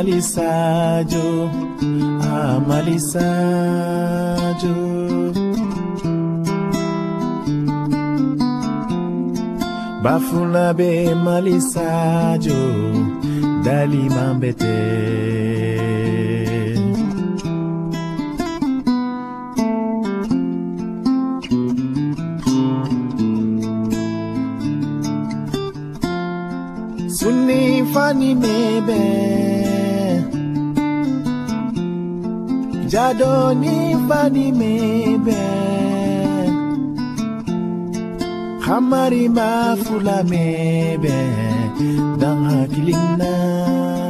Malisajo, Malisajo. Bafula be Malisajo, Dali Mambete. Sunni fani mebe, Jado ni fani mebe, Khamari ma fula mebe, Dang hakilina.